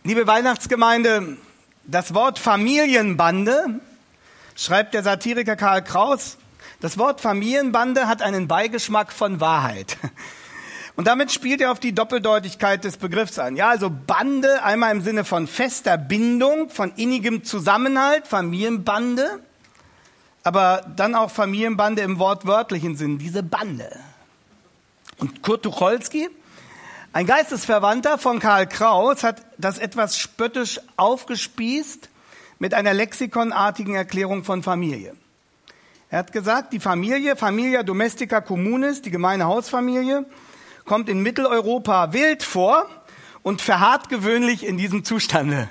Liebe Weihnachtsgemeinde, das Wort Familienbande, schreibt der Satiriker Karl Kraus, das Wort Familienbande hat einen Beigeschmack von Wahrheit. Und damit spielt er auf die Doppeldeutigkeit des Begriffs an. Ja, also Bande einmal im Sinne von fester Bindung, von innigem Zusammenhalt, Familienbande, aber dann auch Familienbande im wortwörtlichen Sinn, diese Bande. Und Kurt Tucholsky, ein Geistesverwandter von Karl Kraus, hat das etwas spöttisch aufgespießt mit einer lexikonartigen Erklärung von Familie. Er hat gesagt, die Familie, Familia domestica communis, die gemeine Hausfamilie, kommt in Mitteleuropa wild vor und verharrt gewöhnlich in diesem Zustande.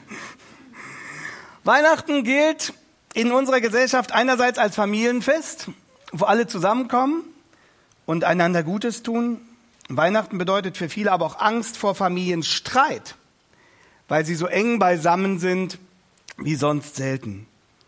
Weihnachten gilt in unserer Gesellschaft einerseits als Familienfest, wo alle zusammenkommen und einander Gutes tun. Weihnachten bedeutet für viele aber auch Angst vor Familienstreit, weil sie so eng beisammen sind wie sonst selten.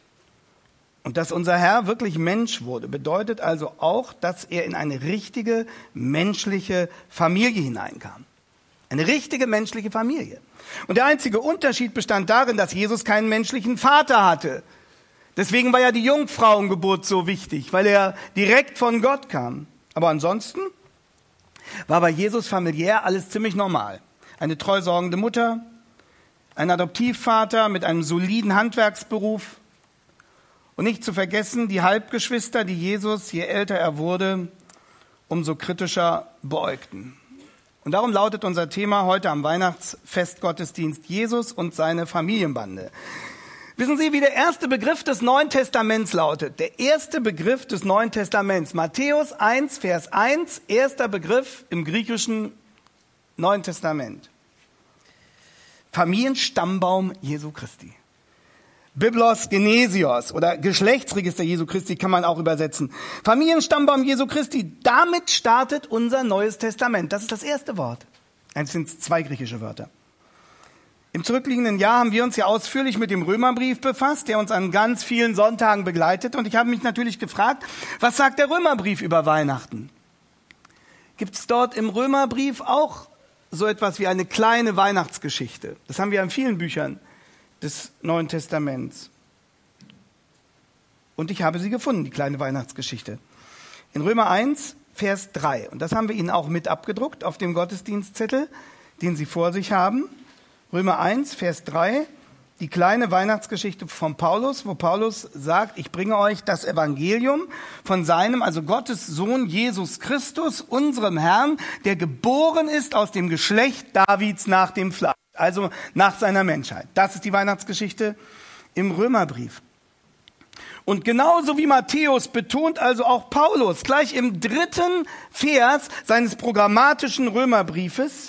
Und dass unser Herr wirklich Mensch wurde, bedeutet also auch, dass er in eine richtige menschliche Familie hineinkam. Eine richtige menschliche Familie. Und der einzige Unterschied bestand darin, dass Jesus keinen menschlichen Vater hatte. Deswegen war ja die Jungfrauengeburt so wichtig, weil er direkt von Gott kam. Aber ansonsten war bei Jesus familiär alles ziemlich normal. Eine treusorgende Mutter, ein Adoptivvater mit einem soliden Handwerksberuf und nicht zu vergessen die Halbgeschwister, die Jesus, je älter er wurde, umso kritischer beäugten. Und darum lautet unser Thema heute am Weihnachtsfestgottesdienst Jesus und seine Familienbande. Wissen Sie, wie der erste Begriff des Neuen Testaments lautet? Der erste Begriff des Neuen Testaments. Matthäus 1, Vers 1, erster Begriff im griechischen Neuen Testament. Familienstammbaum Jesu Christi. Biblos Genesios oder Geschlechtsregister Jesu Christi kann man auch übersetzen. Familienstammbaum Jesu Christi. Damit startet unser Neues Testament. Das ist das erste Wort. Es sind zwei griechische Wörter. Im zurückliegenden Jahr haben wir uns ja ausführlich mit dem Römerbrief befasst, der uns an ganz vielen Sonntagen begleitet. Und ich habe mich natürlich gefragt, was sagt der Römerbrief über Weihnachten? Gibt es dort im Römerbrief auch so etwas wie eine kleine Weihnachtsgeschichte? Das haben wir in vielen Büchern des Neuen Testaments. Und ich habe sie gefunden, die kleine Weihnachtsgeschichte. In Römer 1, Vers 3. Und das haben wir Ihnen auch mit abgedruckt auf dem Gottesdienstzettel, den Sie vor sich haben. Römer 1, Vers 3, die kleine Weihnachtsgeschichte von Paulus, wo Paulus sagt, ich bringe euch das Evangelium von seinem, also Gottes Sohn Jesus Christus, unserem Herrn, der geboren ist aus dem Geschlecht Davids nach dem Fleisch, also nach seiner Menschheit. Das ist die Weihnachtsgeschichte im Römerbrief. Und genauso wie Matthäus betont also auch Paulus gleich im 3. Vers seines programmatischen Römerbriefes,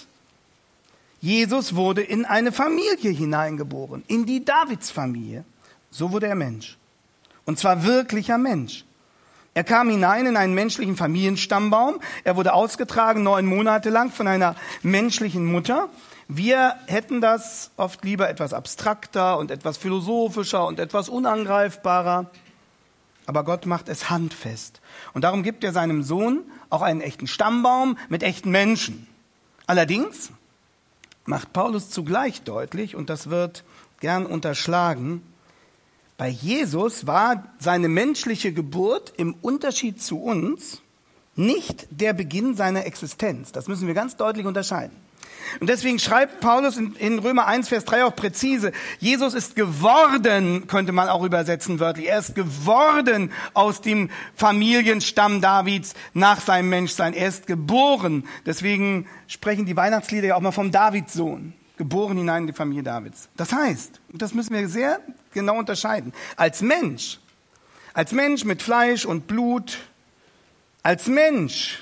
Jesus wurde in eine Familie hineingeboren, in die Davidsfamilie. So wurde er Mensch. Und zwar wirklicher Mensch. Er kam hinein in einen menschlichen Familienstammbaum. Er wurde ausgetragen 9 Monate lang von einer menschlichen Mutter. Wir hätten das oft lieber etwas abstrakter und etwas philosophischer und etwas unangreifbarer. Aber Gott macht es handfest. Und darum gibt er seinem Sohn auch einen echten Stammbaum mit echten Menschen. Allerdings macht Paulus zugleich deutlich, und das wird gern unterschlagen, bei Jesus war seine menschliche Geburt im Unterschied zu uns nicht der Beginn seiner Existenz. Das müssen wir ganz deutlich unterscheiden. Und deswegen schreibt Paulus in Römer 1, Vers 3 auch präzise, Jesus ist geworden, könnte man auch übersetzen wörtlich, er ist geworden aus dem Familienstamm Davids nach seinem Menschsein. Er ist geboren. Deswegen sprechen die Weihnachtslieder ja auch mal vom Davidssohn. Geboren hinein in die Familie Davids. Das heißt, und das müssen wir sehr genau unterscheiden, als Mensch mit Fleisch und Blut, als Mensch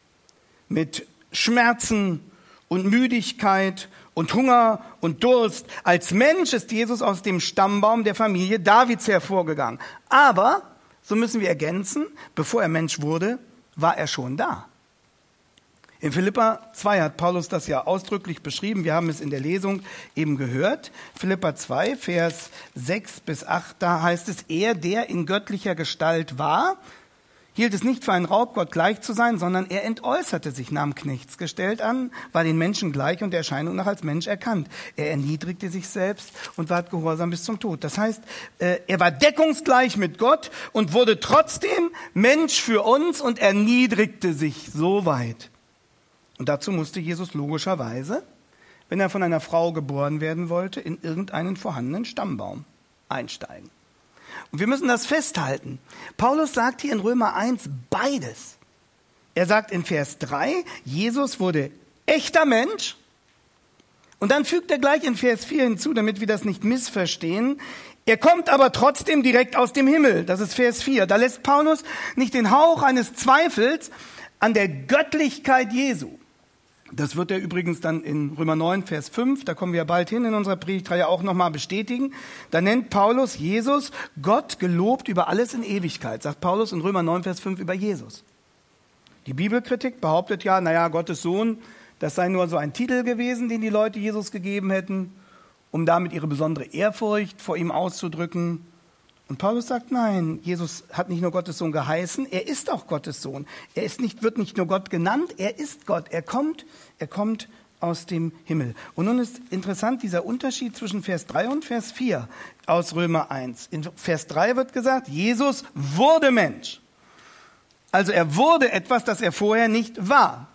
mit Schmerzen und Müdigkeit und Hunger und Durst. Als Mensch ist Jesus aus dem Stammbaum der Familie Davids hervorgegangen. Aber, so müssen wir ergänzen, bevor er Mensch wurde, war er schon da. In Philipper 2 hat Paulus das ja ausdrücklich beschrieben. Wir haben es in der Lesung eben gehört. Philipper 2, Vers 6 bis 8, da heißt es, er, der in göttlicher Gestalt war, hielt es nicht für einen Raub, Gott gleich zu sein, sondern er entäußerte sich, nahm Knechtsgestalt an, war den Menschen gleich und der Erscheinung nach als Mensch erkannt. Er erniedrigte sich selbst und ward gehorsam bis zum Tod. Das heißt, er war deckungsgleich mit Gott und wurde trotzdem Mensch für uns und erniedrigte sich so weit. Und dazu musste Jesus logischerweise, wenn er von einer Frau geboren werden wollte, in irgendeinen vorhandenen Stammbaum einsteigen. Und wir müssen das festhalten. Paulus sagt hier in Römer 1 beides. Er sagt in Vers 3, Jesus wurde echter Mensch. Und dann fügt er gleich in Vers 4 hinzu, damit wir das nicht missverstehen. Er kommt aber trotzdem direkt aus dem Himmel. Das ist Vers 4. Da lässt Paulus nicht den Hauch eines Zweifels an der Göttlichkeit Jesu. Das wird er übrigens dann in Römer 9, Vers 5, da kommen wir ja bald hin in unserer Predigtreihe auch nochmal bestätigen. Da nennt Paulus Jesus Gott gelobt über alles in Ewigkeit, sagt Paulus in Römer 9, Vers 5 über Jesus. Die Bibelkritik behauptet ja, Gottes Sohn, das sei nur so ein Titel gewesen, den die Leute Jesus gegeben hätten, um damit ihre besondere Ehrfurcht vor ihm auszudrücken. Und Paulus sagt, nein, Jesus hat nicht nur Gottes Sohn geheißen, er ist auch Gottes Sohn. Wird nicht nur Gott genannt, er ist Gott. Er kommt aus dem Himmel. Und nun ist interessant dieser Unterschied zwischen Vers 3 und Vers 4 aus Römer 1. In Vers 3 wird gesagt, Jesus wurde Mensch. Also er wurde etwas, das er vorher nicht war.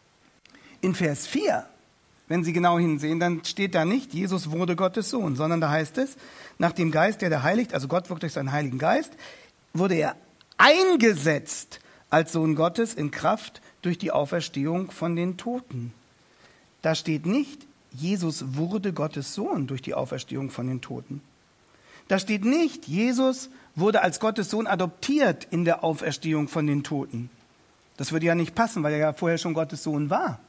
In Vers 4, wenn Sie genau hinsehen, dann steht da nicht, Jesus wurde Gottes Sohn, sondern da heißt es, nach dem Geist, der heiligt, also Gott wirkt durch seinen Heiligen Geist, wurde er eingesetzt als Sohn Gottes in Kraft durch die Auferstehung von den Toten. Da steht nicht, Jesus wurde Gottes Sohn durch die Auferstehung von den Toten. Da steht nicht, Jesus wurde als Gottes Sohn adoptiert in der Auferstehung von den Toten. Das würde ja nicht passen, weil er ja vorher schon Gottes Sohn war.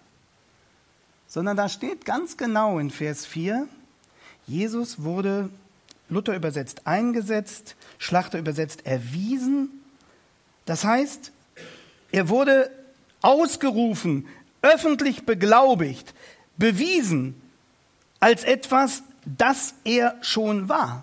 Sondern da steht ganz genau in Vers 4, Jesus wurde, Luther übersetzt, eingesetzt, Schlachter übersetzt, erwiesen. Das heißt, er wurde ausgerufen, öffentlich beglaubigt, bewiesen als etwas, das er schon war.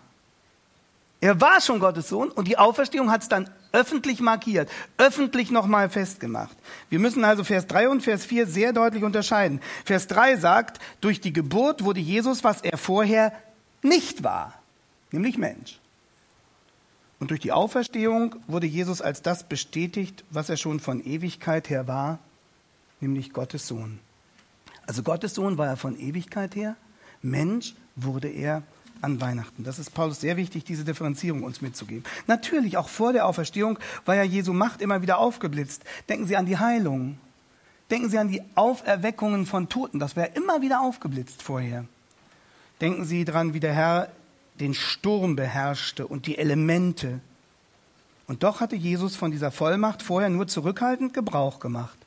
Er war schon Gottes Sohn und die Auferstehung hat es dann öffentlich markiert, öffentlich nochmal festgemacht. Wir müssen also Vers 3 und Vers 4 sehr deutlich unterscheiden. Vers 3 sagt, durch die Geburt wurde Jesus, was er vorher nicht war, nämlich Mensch. Und durch die Auferstehung wurde Jesus als das bestätigt, was er schon von Ewigkeit her war, nämlich Gottes Sohn. Also Gottes Sohn war er von Ewigkeit her, Mensch wurde er an Weihnachten. Das ist Paulus sehr wichtig, diese Differenzierung uns mitzugeben. Natürlich, auch vor der Auferstehung war ja Jesu Macht immer wieder aufgeblitzt. Denken Sie an die Heilung. Denken Sie an die Auferweckungen von Toten. Das wäre immer wieder aufgeblitzt vorher. Denken Sie daran, wie der Herr den Sturm beherrschte und die Elemente. Und doch hatte Jesus von dieser Vollmacht vorher nur zurückhaltend Gebrauch gemacht.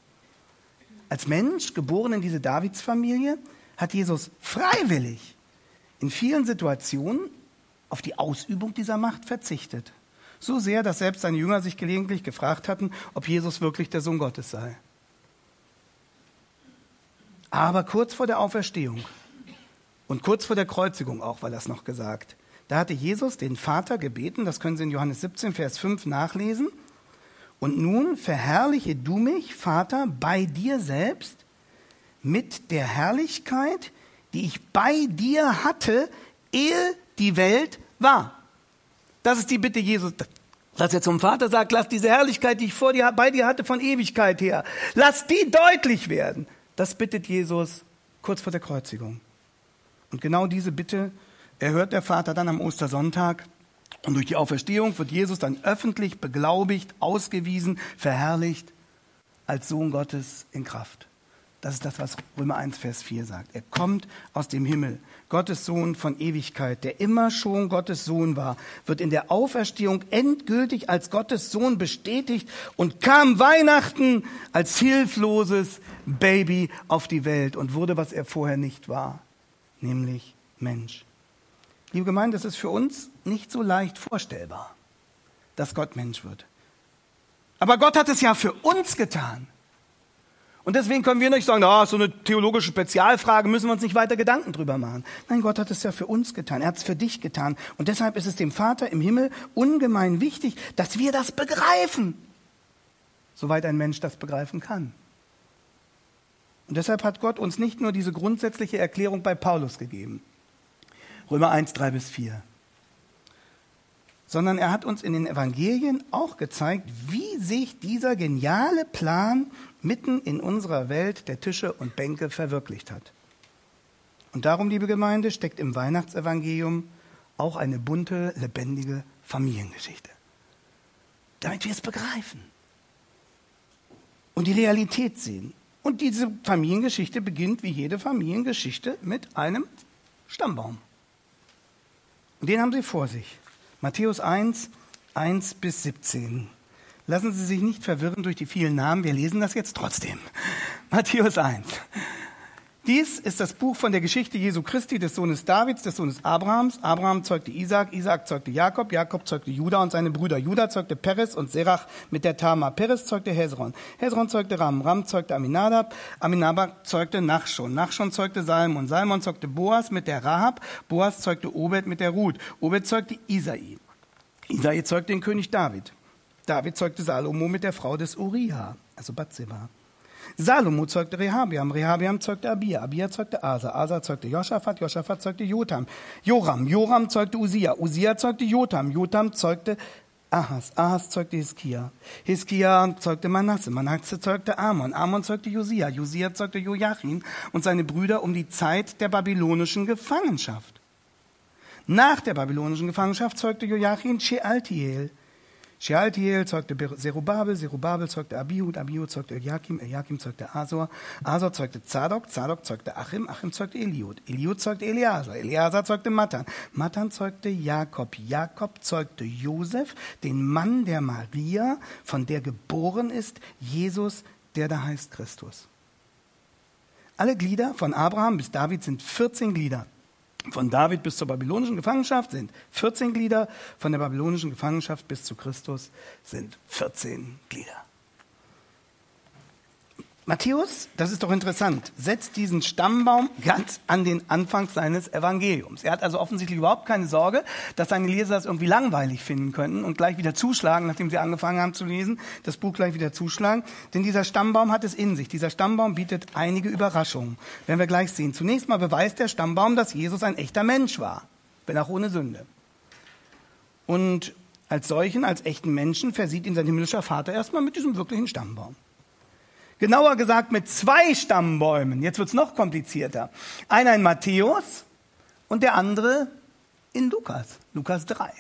Als Mensch, geboren in diese Davidsfamilie, hat Jesus freiwillig in vielen Situationen auf die Ausübung dieser Macht verzichtet. So sehr, dass selbst seine Jünger sich gelegentlich gefragt hatten, ob Jesus wirklich der Sohn Gottes sei. Aber kurz vor der Auferstehung und kurz vor der Kreuzigung auch, war das noch gesagt, da hatte Jesus den Vater gebeten, das können Sie in Johannes 17, Vers 5 nachlesen, und nun verherrliche du mich, Vater, bei dir selbst mit der Herrlichkeit, die ich bei dir hatte, ehe die Welt war. Das ist die Bitte Jesus, dass er zum Vater sagt, lass diese Herrlichkeit, die ich bei dir hatte, von Ewigkeit her, lass die deutlich werden. Das bittet Jesus kurz vor der Kreuzigung. Und genau diese Bitte erhört der Vater dann am Ostersonntag. Und durch die Auferstehung wird Jesus dann öffentlich beglaubigt, ausgewiesen, verherrlicht als Sohn Gottes in Kraft. Das ist das, was Römer 1, Vers 4 sagt. Er kommt aus dem Himmel, Gottes Sohn von Ewigkeit, der immer schon Gottes Sohn war, wird in der Auferstehung endgültig als Gottes Sohn bestätigt und kam Weihnachten als hilfloses Baby auf die Welt und wurde, was er vorher nicht war, nämlich Mensch. Liebe Gemeinde, das ist für uns nicht so leicht vorstellbar, dass Gott Mensch wird. Aber Gott hat es ja für uns getan. Und deswegen können wir nicht sagen, so eine theologische Spezialfrage, müssen wir uns nicht weiter Gedanken drüber machen. Nein, Gott hat es ja für uns getan. Er hat es für dich getan. Und deshalb ist es dem Vater im Himmel ungemein wichtig, dass wir das begreifen. soweit ein Mensch das begreifen kann. Und deshalb hat Gott uns nicht nur diese grundsätzliche Erklärung bei Paulus gegeben, Römer 1, 3-4, sondern er hat uns in den Evangelien auch gezeigt, wie sich dieser geniale Plan mitten in unserer Welt der Tische und Bänke verwirklicht hat. Und darum, liebe Gemeinde, steckt im Weihnachtsevangelium auch eine bunte, lebendige Familiengeschichte. Damit wir es begreifen und die Realität sehen. Und diese Familiengeschichte beginnt wie jede Familiengeschichte mit einem Stammbaum. Und den haben Sie vor sich. Matthäus 1, 1-17. Lassen Sie sich nicht verwirren durch die vielen Namen, wir lesen das jetzt trotzdem. Matthäus 1. Dies ist das Buch von der Geschichte Jesu Christi, des Sohnes Davids, des Sohnes Abrahams. Abraham zeugte Isaak, Isaak zeugte Jakob, Jakob zeugte Juda und seine Brüder. Juda zeugte Peres und Serach mit der Tamar. Peres zeugte Hezron. Hezron zeugte Ram. Ram zeugte Aminadab. Aminadab zeugte Nachschon. Nachschon zeugte Salmon. Salmon zeugte Boas mit der Rahab. Boas zeugte Obed mit der Ruth. Obed zeugte Isai. Isai zeugte den König David. David zeugte Salomo mit der Frau des Uriah, also Bathseba. Salomo zeugte Rehabiam, Rehabiam zeugte Abia, Abia zeugte Asa, Asa zeugte Joschafat, Joschafat zeugte Joram, Joram zeugte Usia, Usia zeugte Jotam, Jotam zeugte Ahas, Ahas zeugte Hiskia, Hiskia zeugte Manasse, Manasse zeugte Amon, Amon zeugte Josia, Josia zeugte Joachim und seine Brüder um die Zeit der babylonischen Gefangenschaft. Nach der babylonischen Gefangenschaft zeugte Joachim Shealtiel. Shealtiel zeugte Zerubabel, Zerubabel zeugte Abihud, Abihud zeugte Eliakim, Eliakim zeugte Asor, Asor zeugte Zadok, Zadok zeugte Achim, Achim zeugte Eliud, Eliud zeugte Eleazar, Eleazar zeugte Matan, Matan zeugte Jakob, Jakob zeugte Josef, den Mann der Maria, von der geboren ist Jesus, der da heißt Christus. Alle Glieder von Abraham bis David sind 14 Glieder. Von David bis zur babylonischen Gefangenschaft sind 14 Glieder, von der babylonischen Gefangenschaft bis zu Christus sind 14 Glieder. Matthäus, das ist doch interessant, setzt diesen Stammbaum ganz an den Anfang seines Evangeliums. Er hat also offensichtlich überhaupt keine Sorge, dass seine Leser das irgendwie langweilig finden könnten und gleich wieder zuschlagen, nachdem sie angefangen haben zu lesen, das Buch gleich wieder zuschlagen. Denn dieser Stammbaum hat es in sich. Dieser Stammbaum bietet einige Überraschungen. Werden wir gleich sehen. Zunächst mal beweist der Stammbaum, dass Jesus ein echter Mensch war, wenn auch ohne Sünde. Und als solchen, als echten Menschen, versieht ihn sein himmlischer Vater erstmal mit diesem wirklichen Stammbaum. Genauer gesagt mit 2 Stammbäumen. Jetzt wird es noch komplizierter. Einer in Matthäus und der andere in Lukas. Lukas 3.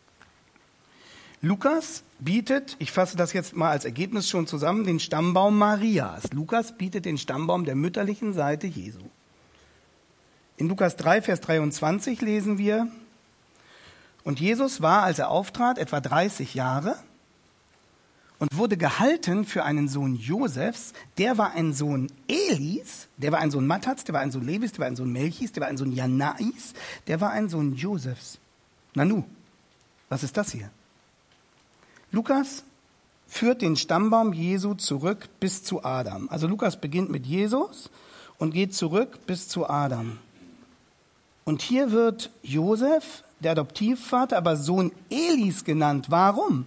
Lukas bietet, ich fasse das jetzt mal als Ergebnis schon zusammen, den Stammbaum Marias. Lukas bietet den Stammbaum der mütterlichen Seite Jesu. In Lukas 3, Vers 23 lesen wir, und Jesus war, als er auftrat, etwa 30 Jahre, und wurde gehalten für einen Sohn Josefs, der war ein Sohn Elis, der war ein Sohn Mattats, der war ein Sohn Levis, der war ein Sohn Melchis, der war ein Sohn Janais, der war ein Sohn Josefs. Nanu, was ist das hier? Lukas führt den Stammbaum Jesu zurück bis zu Adam. Also Lukas beginnt mit Jesus und geht zurück bis zu Adam. Und hier wird Josef, der Adoptivvater, aber Sohn Elis genannt. Warum?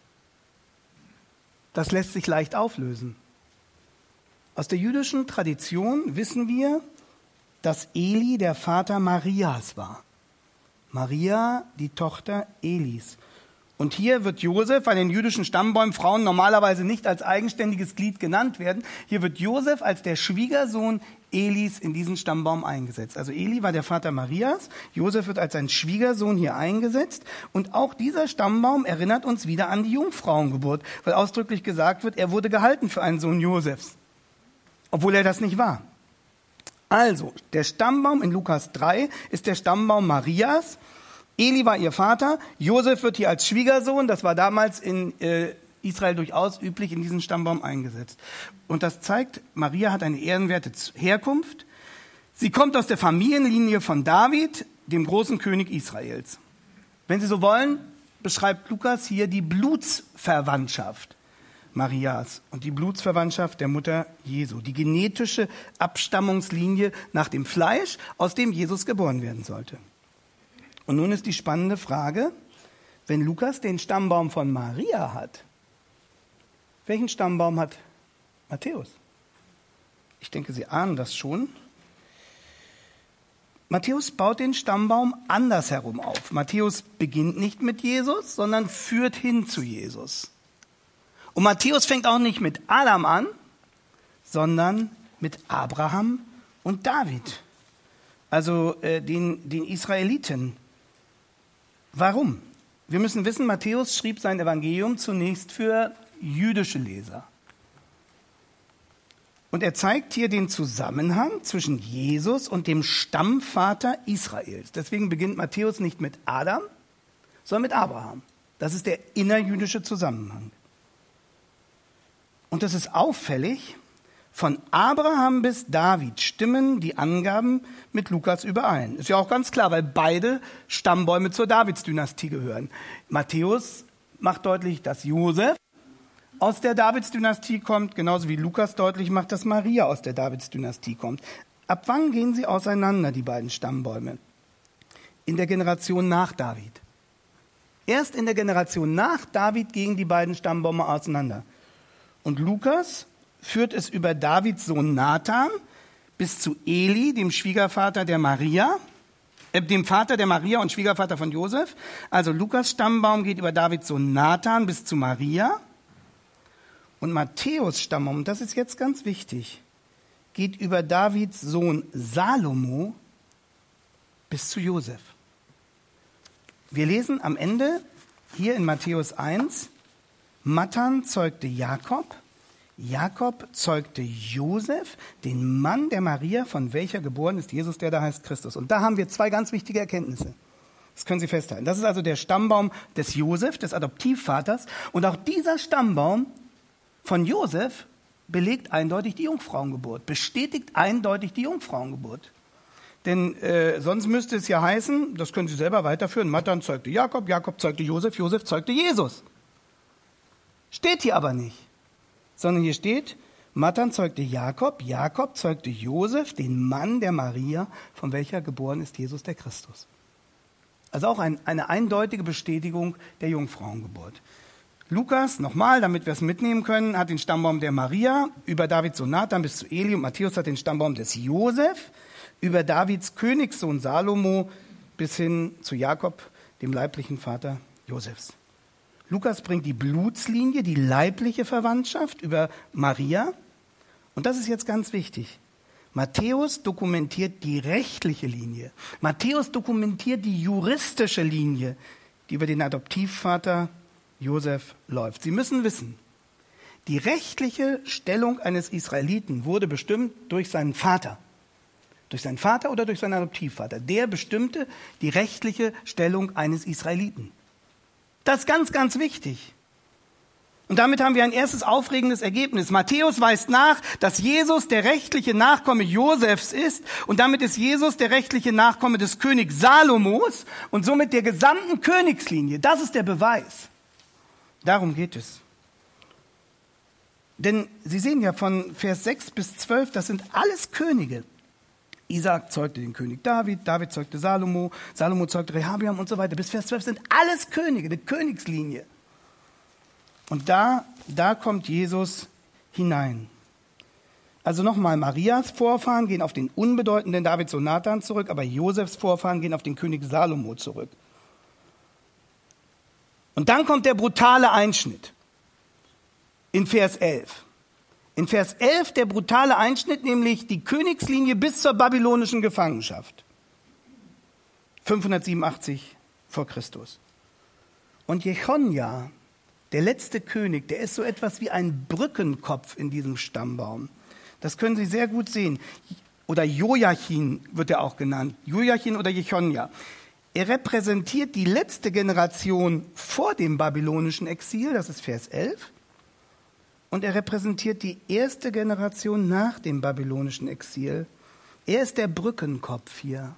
Das lässt sich leicht auflösen. Aus der jüdischen Tradition wissen wir, dass Eli der Vater Marias war. Maria, die Tochter Elis. Und hier wird Josef, weil in jüdischen Stammbäumen Frauen normalerweise nicht als eigenständiges Glied genannt werden, hier wird Josef als der Schwiegersohn Elis in diesen Stammbaum eingesetzt. Also Eli war der Vater Marias, Josef wird als sein Schwiegersohn hier eingesetzt. Und auch dieser Stammbaum erinnert uns wieder an die Jungfrauengeburt, weil ausdrücklich gesagt wird, er wurde gehalten für einen Sohn Josefs, obwohl er das nicht war. Also, der Stammbaum in Lukas 3 ist der Stammbaum Marias. Eli war ihr Vater, Josef wird hier als Schwiegersohn, das war damals in Israel durchaus üblich, in diesen Stammbaum eingesetzt. Und das zeigt, Maria hat eine ehrenwerte Herkunft. Sie kommt aus der Familienlinie von David, dem großen König Israels. Wenn Sie so wollen, beschreibt Lukas hier die Blutsverwandtschaft Marias und die Blutsverwandtschaft der Mutter Jesu, die genetische Abstammungslinie nach dem Fleisch, aus dem Jesus geboren werden sollte. Und nun ist die spannende Frage, wenn Lukas den Stammbaum von Maria hat, Welchen Stammbaum hat Matthäus? Ich denke, Sie ahnen das schon. Matthäus baut den Stammbaum andersherum auf. Matthäus beginnt nicht mit Jesus, sondern führt hin zu Jesus. Und Matthäus fängt auch nicht mit Adam an, sondern mit Abraham und David, also den Israeliten. Warum? Wir müssen wissen, Matthäus schrieb sein Evangelium zunächst für jüdische Leser. Und er zeigt hier den Zusammenhang zwischen Jesus und dem Stammvater Israels. Deswegen beginnt Matthäus nicht mit Adam, sondern mit Abraham. Das ist der innerjüdische Zusammenhang. Und das ist auffällig. Von Abraham bis David stimmen die Angaben mit Lukas überein. Ist ja auch ganz klar, weil beide Stammbäume zur Davidsdynastie gehören. Matthäus macht deutlich, dass Josef aus der Davidsdynastie kommt, genauso wie Lukas deutlich macht, dass Maria aus der Davidsdynastie kommt. Ab wann gehen sie auseinander, die beiden Stammbäume? In der Generation nach David. Erst in der Generation nach David gehen die beiden Stammbäume auseinander. Und Lukas führt es über Davids Sohn Nathan bis zu Eli, dem Schwiegervater der Maria, dem Vater der Maria und Schwiegervater von Josef. Also Lukas Stammbaum geht über Davids Sohn Nathan bis zu Maria. Und Matthäus Stammbaum, das ist jetzt ganz wichtig, geht über Davids Sohn Salomo bis zu Josef. Wir lesen am Ende hier in Matthäus 1, Mattan zeugte Jakob, Jakob zeugte Josef, den Mann der Maria, von welcher geboren ist Jesus, der da heißt Christus. Und da haben wir zwei ganz wichtige Erkenntnisse. Das können Sie festhalten. Das ist also der Stammbaum des Josef, des Adoptivvaters. Und auch dieser Stammbaum von Josef belegt eindeutig die Jungfrauengeburt, bestätigt eindeutig die Jungfrauengeburt. Denn sonst müsste es ja heißen, das können Sie selber weiterführen, Mattan zeugte Jakob, Jakob zeugte Josef, Josef zeugte Jesus. Steht hier aber nicht, sondern hier steht, Mattan zeugte Jakob, Jakob zeugte Josef, den Mann der Maria, von welcher geboren ist Jesus der Christus. Also auch eine eindeutige Bestätigung der Jungfrauengeburt. Lukas, nochmal, damit wir es mitnehmen können, hat den Stammbaum der Maria über Davids Sohn Nathan bis zu Eli und Matthäus hat den Stammbaum des Josef über Davids Königssohn Salomo bis hin zu Jakob, dem leiblichen Vater Josefs. Lukas bringt die Blutslinie, die leibliche Verwandtschaft über Maria. Und das ist jetzt ganz wichtig. Matthäus dokumentiert die rechtliche Linie. Matthäus dokumentiert die juristische Linie, die über den Adoptivvater Josef läuft. Sie müssen wissen, die rechtliche Stellung eines Israeliten wurde bestimmt durch seinen Vater. Durch seinen Vater oder durch seinen Adoptivvater. Der bestimmte die rechtliche Stellung eines Israeliten. Das ist ganz, ganz wichtig. Und damit haben wir ein erstes aufregendes Ergebnis. Matthäus weist nach, dass Jesus der rechtliche Nachkomme Josefs ist und damit ist Jesus der rechtliche Nachkomme des Königs Salomos und somit der gesamten Königslinie. Das ist der Beweis. Darum geht es. Denn Sie sehen ja von Vers 6 bis 12, das sind alles Könige. Isaak zeugte den König David, David zeugte Salomo, Salomo zeugte Rehabeam und so weiter. Bis Vers 12 sind alles Könige, eine Königslinie. Und da kommt Jesus hinein. Also nochmal, Marias Vorfahren gehen auf den unbedeutenden David Sohn Nathan zurück, aber Josefs Vorfahren gehen auf den König Salomo zurück. Und dann kommt der brutale Einschnitt in Vers 11. In Vers 11 der brutale Einschnitt, nämlich die Königslinie bis zur babylonischen Gefangenschaft. 587 vor Christus. Und Jechonja, der letzte König, der ist so etwas wie ein Brückenkopf in diesem Stammbaum. Das können Sie sehr gut sehen. Oder Joachim wird er auch genannt. Joachim oder Jechonja. Er repräsentiert die letzte Generation vor dem babylonischen Exil, das ist Vers 11. Und er repräsentiert die erste Generation nach dem babylonischen Exil. Er ist der Brückenkopf hier.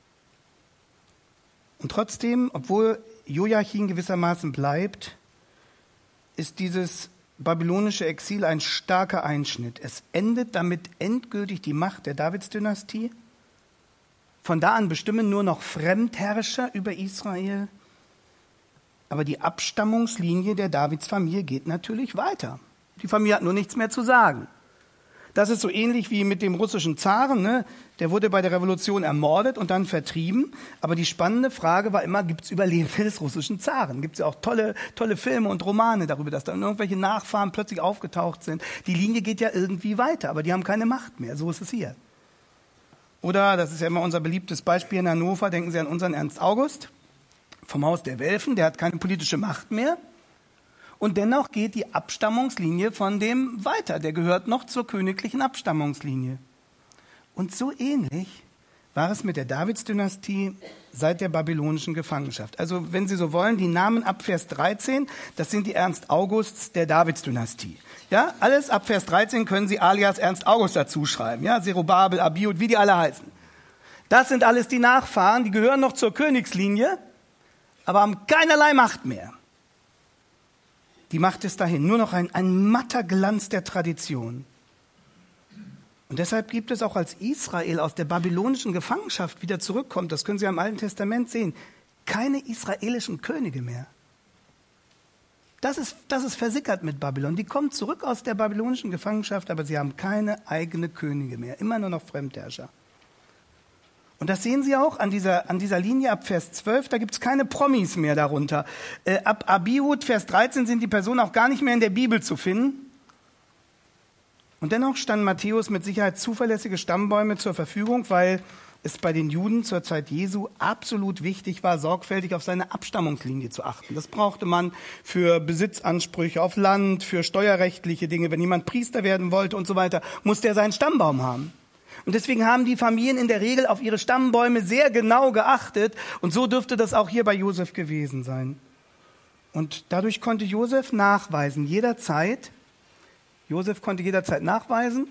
Und trotzdem, obwohl Joachim gewissermaßen bleibt, ist dieses babylonische Exil ein starker Einschnitt. Es endet damit endgültig die Macht der Davidsdynastie. Von da an bestimmen nur noch Fremdherrscher über Israel. Aber die Abstammungslinie der Davidsfamilie geht natürlich weiter. Die Familie hat nur nichts mehr zu sagen. Das ist so ähnlich wie mit dem russischen Zaren, ne? Der wurde bei der Revolution ermordet und dann vertrieben. Aber die spannende Frage war immer, gibt es Überlebende des russischen Zaren? Gibt es ja auch tolle Filme und Romane darüber, dass dann irgendwelche Nachfahren plötzlich aufgetaucht sind. Die Linie geht ja irgendwie weiter, aber die haben keine Macht mehr. So ist es hier. Oder, das ist ja immer unser beliebtes Beispiel in Hannover, denken Sie an unseren Ernst August vom Haus der Welfen, der hat keine politische Macht mehr. Und dennoch geht die Abstammungslinie von dem weiter. Der gehört noch zur königlichen Abstammungslinie. Und so ähnlich war es mit der Davidsdynastie seit der babylonischen Gefangenschaft. Also wenn Sie so wollen, die Namen ab Vers 13, das sind die Ernst Augusts der Davidsdynastie. Ja, alles ab Vers 13 können Sie alias Ernst August dazu schreiben. Ja, Zerubabel, Abiud, wie die alle heißen. Das sind alles die Nachfahren, die gehören noch zur Königslinie, aber haben keinerlei Macht mehr. Die Macht ist dahin, nur noch ein matter Glanz der Tradition. Und deshalb gibt es auch, als Israel aus der babylonischen Gefangenschaft wieder zurückkommt, das können Sie im Alten Testament sehen, keine israelischen Könige mehr. Das ist versickert mit Babylon. Die kommen zurück aus der babylonischen Gefangenschaft, aber sie haben keine eigene Könige mehr, immer nur noch Fremdherrscher. Und das sehen Sie auch an dieser Linie ab Vers 12, da gibt es keine Promis mehr darunter. Ab Abiud, Vers 13, sind die Personen auch gar nicht mehr in der Bibel zu finden. Und dennoch standen Matthäus mit Sicherheit zuverlässige Stammbäume zur Verfügung, weil es bei den Juden zur Zeit Jesu absolut wichtig war, sorgfältig auf seine Abstammungslinie zu achten. Das brauchte man für Besitzansprüche auf Land, für steuerrechtliche Dinge. Wenn jemand Priester werden wollte und so weiter, musste er seinen Stammbaum haben. Und deswegen haben die Familien in der Regel auf ihre Stammbäume sehr genau geachtet. Und so dürfte das auch hier bei Josef gewesen sein. Und dadurch konnte Josef nachweisen, jederzeit. Josef konnte jederzeit nachweisen.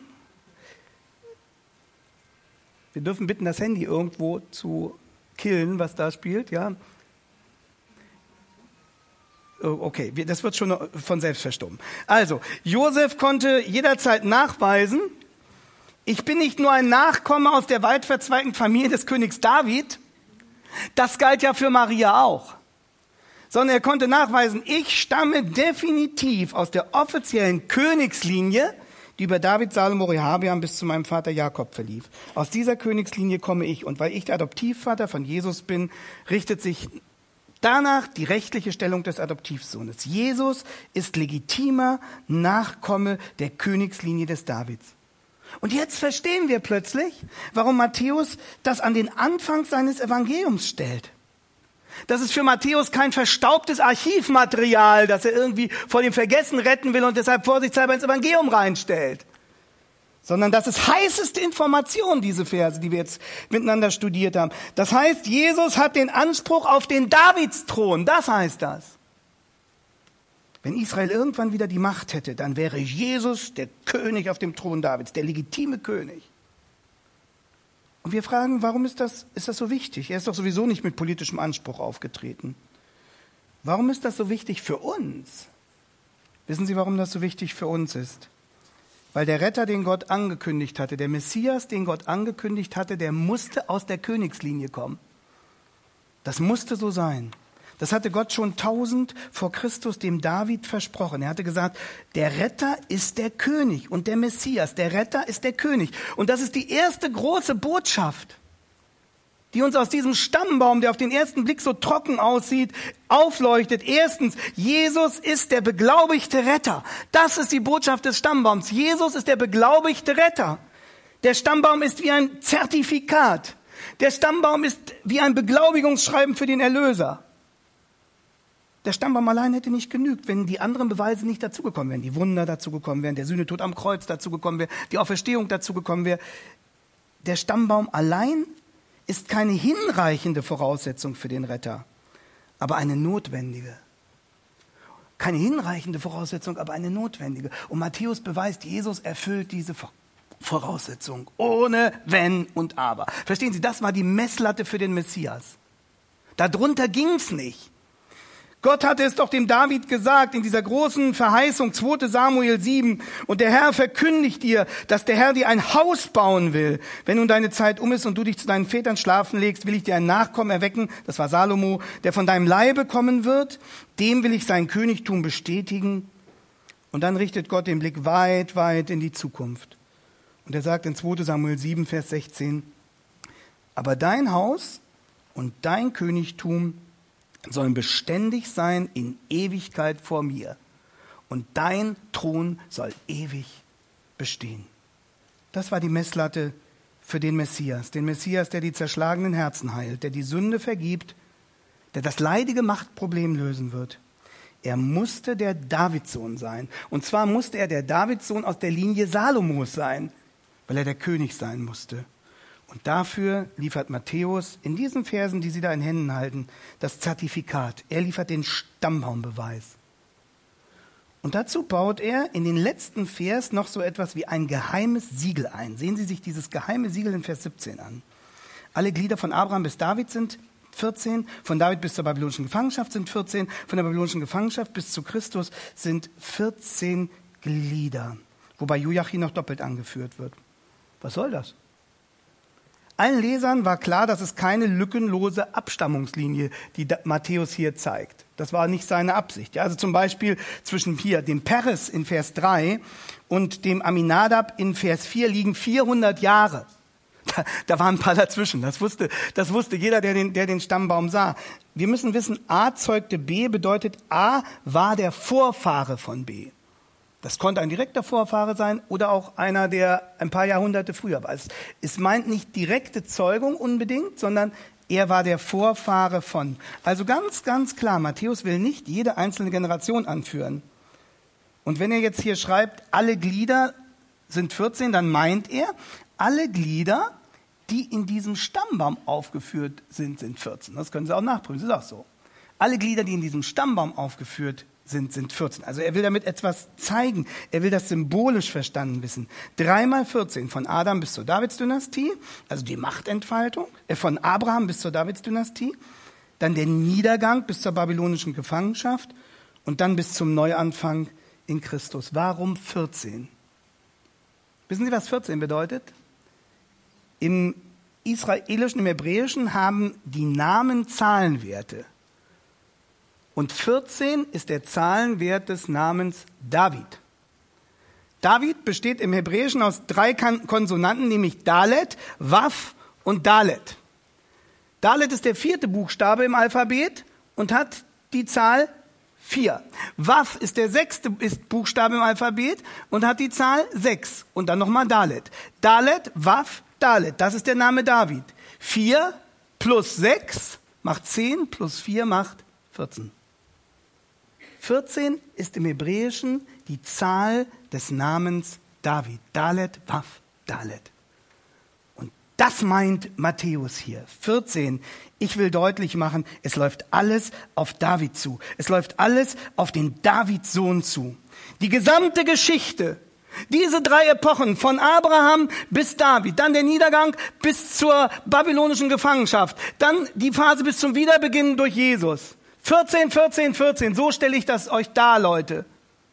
Wir dürfen bitten, das Handy irgendwo zu killen, was da spielt. Ja. Okay, das wird schon von selbst verstummen. Also, Josef konnte jederzeit nachweisen, ich bin nicht nur ein Nachkomme aus der weit verzweigten Familie des Königs David, das galt ja für Maria auch, sondern er konnte nachweisen, ich stamme definitiv aus der offiziellen Königslinie, die über David, Salomo, Rehabeam bis zu meinem Vater Jakob verlief. Aus dieser Königslinie komme ich, und weil ich der Adoptivvater von Jesus bin, richtet sich danach die rechtliche Stellung des Adoptivsohnes. Jesus ist legitimer Nachkomme der Königslinie des Davids. Und jetzt verstehen wir plötzlich, warum Matthäus das an den Anfang seines Evangeliums stellt. Das ist für Matthäus kein verstaubtes Archivmaterial, das er irgendwie vor dem Vergessen retten will und deshalb vorsichtshalber ins Evangelium reinstellt. Sondern das ist heißeste Information, diese Verse, die wir jetzt miteinander studiert haben. Das heißt, Jesus hat den Anspruch auf den Davidsthron. Das heißt das. Wenn Israel irgendwann wieder die Macht hätte, dann wäre Jesus der König auf dem Thron Davids, der legitime König. Und wir fragen, warum ist das so wichtig? Er ist doch sowieso nicht mit politischem Anspruch aufgetreten. Warum ist das so wichtig für uns? Wissen Sie, warum das so wichtig für uns ist? Weil der Retter, den Gott angekündigt hatte, der Messias, den Gott angekündigt hatte, der musste aus der Königslinie kommen. Das musste so sein. Das hatte Gott schon 1000 vor Christus dem David versprochen. Er hatte gesagt, der Retter ist der König und der Messias, der Retter ist der König. Und das ist die erste große Botschaft, die uns aus diesem Stammbaum, der auf den ersten Blick so trocken aussieht, aufleuchtet. Erstens, Jesus ist der beglaubigte Retter. Das ist die Botschaft des Stammbaums. Jesus ist der beglaubigte Retter. Der Stammbaum ist wie ein Zertifikat. Der Stammbaum ist wie ein Beglaubigungsschreiben für den Erlöser. Der Stammbaum allein hätte nicht genügt, wenn die anderen Beweise nicht dazugekommen wären. Die Wunder dazugekommen wären, der Sühnetod am Kreuz dazugekommen wäre, die Auferstehung dazugekommen wäre. Der Stammbaum allein ist keine hinreichende Voraussetzung für den Retter, aber eine notwendige. Keine hinreichende Voraussetzung, aber eine notwendige. Und Matthäus beweist, Jesus erfüllt diese Voraussetzung, ohne Wenn und Aber. Verstehen Sie, das war die Messlatte für den Messias. Darunter ging's nicht. Gott hatte es doch dem David gesagt in dieser großen Verheißung, 2. Samuel 7. Und der Herr verkündigt dir, dass der Herr dir ein Haus bauen will. Wenn nun deine Zeit um ist und du dich zu deinen Vätern schlafen legst, will ich dir einen Nachkommen erwecken, das war Salomo, der von deinem Leibe kommen wird. Dem will ich sein Königtum bestätigen Und dann richtet Gott den Blick weit, weit in die Zukunft. Und er sagt in 2. Samuel 7, Vers 16, aber dein Haus und dein Königtum sollen beständig sein in Ewigkeit vor mir. Und dein Thron soll ewig bestehen. Das war die Messlatte für den Messias, der die zerschlagenen Herzen heilt, der die Sünde vergibt, der das leidige Machtproblem lösen wird. Er musste der Davidssohn sein. Und zwar musste er der Davidssohn aus der Linie Salomos sein, weil er der König sein musste. Und dafür liefert Matthäus in diesen Versen, die Sie da in Händen halten, das Zertifikat. Er liefert den Stammbaumbeweis. Und dazu baut er in den letzten Vers noch so etwas wie ein geheimes Siegel ein. Sehen Sie sich dieses geheime Siegel in Vers 17 an. Alle Glieder von Abraham bis David sind 14, von David bis zur babylonischen Gefangenschaft sind 14, von der babylonischen Gefangenschaft bis zu Christus sind 14 Glieder, wobei Joachim noch doppelt angeführt wird. Was soll das? Allen Lesern war klar, dass es keine lückenlose Abstammungslinie, die Matthäus hier zeigt. Das war nicht seine Absicht. Ja, also zum Beispiel zwischen hier dem Peres in Vers 3 und dem Aminadab in Vers 4 liegen 400 Jahre. Da waren ein paar dazwischen. Das wusste jeder, der den Stammbaum sah. Wir müssen wissen, A zeugte B bedeutet, A war der Vorfahre von B. Das konnte ein direkter Vorfahre sein oder auch einer, der ein paar Jahrhunderte früher war. Es meint nicht direkte Zeugung unbedingt, sondern er war der Vorfahre von. Also ganz, ganz klar, Matthäus will nicht jede einzelne Generation anführen. Und wenn er jetzt hier schreibt, alle Glieder sind 14, dann meint er, alle Glieder, die in diesem Stammbaum aufgeführt sind 14. Das können Sie auch nachprüfen, das ist auch so. Alle Glieder, die in diesem Stammbaum aufgeführt sind 14. Also er will damit etwas zeigen. Er will das symbolisch verstanden wissen. 3 mal 14, von Adam bis zur Davidsdynastie, also die Machtentfaltung, von Abraham bis zur Davidsdynastie, dann der Niedergang bis zur babylonischen Gefangenschaft und dann bis zum Neuanfang in Christus. Warum 14? Wissen Sie, was 14 bedeutet? Im Israelischen, im Hebräischen haben die Namen Zahlenwerte. Und 14 ist der Zahlenwert des Namens David. David besteht im Hebräischen aus 3 Konsonanten, nämlich Dalet, Waf und Dalet. Dalet ist der 4. Buchstabe im Alphabet und hat die Zahl 4. Waf ist der 6. Buchstabe im Alphabet und hat die Zahl 6. Und dann nochmal Dalet. Dalet, Waf, Dalet. Das ist der Name David. 4 plus 6 macht 10, plus 4 macht 14. 14 ist im Hebräischen die Zahl des Namens David. Dalet, Waf, Dalet. Und das meint Matthäus hier. 14. Ich will deutlich machen, es läuft alles auf David zu. Es läuft alles auf den Davidssohn zu. Die gesamte Geschichte, diese 3 Epochen von Abraham bis David, dann der Niedergang bis zur babylonischen Gefangenschaft, dann die Phase bis zum Wiederbeginn durch Jesus. 14, 14, 14, so stelle ich das euch dar, Leute.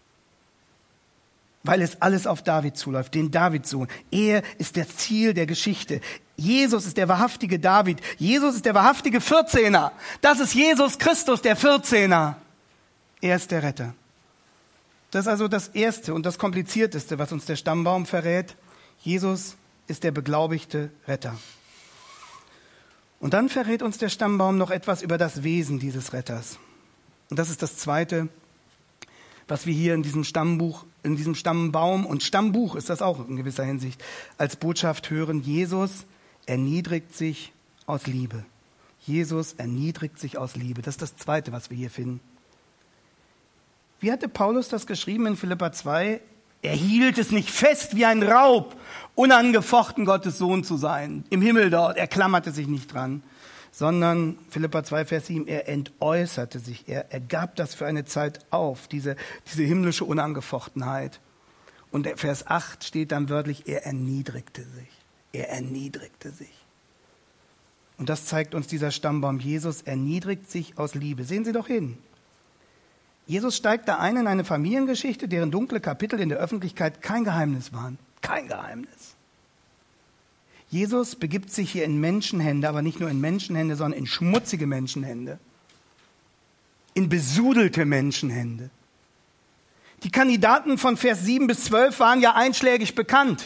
Weil es alles auf David zuläuft, den Davidssohn. Er ist das Ziel der Geschichte. Jesus ist der wahrhaftige David. Jesus ist der wahrhaftige 14er. Das ist Jesus Christus, der 14er. Er ist der Retter. Das ist also das Erste und das Komplizierteste, was uns der Stammbaum verrät. Jesus ist der beglaubigte Retter. Und dann verrät uns der Stammbaum noch etwas über das Wesen dieses Retters. Und das ist das Zweite, was wir hier in diesem Stammbuch, in diesem Stammbaum und Stammbuch ist das auch in gewisser Hinsicht als Botschaft hören. Jesus erniedrigt sich aus Liebe. Jesus erniedrigt sich aus Liebe. Das ist das Zweite, was wir hier finden. Wie hatte Paulus das geschrieben in Philipper 2? Er hielt es nicht fest wie ein Raub, unangefochten Gottes Sohn zu sein, im Himmel dort. Er klammerte sich nicht dran, sondern, Philipper 2, Vers 7, er entäußerte sich. Er gab das für eine Zeit auf, diese himmlische Unangefochtenheit. Und Vers 8 steht dann wörtlich, er erniedrigte sich. Er erniedrigte sich. Und das zeigt uns dieser Stammbaum. Jesus erniedrigt sich aus Liebe. Sehen Sie doch hin. Jesus steigt da ein in eine Familiengeschichte, deren dunkle Kapitel in der Öffentlichkeit kein Geheimnis waren. Kein Geheimnis. Jesus begibt sich hier in Menschenhände, aber nicht nur in Menschenhände, sondern in schmutzige Menschenhände. In besudelte Menschenhände. Die Kandidaten von Vers 7 bis 12 waren ja einschlägig bekannt.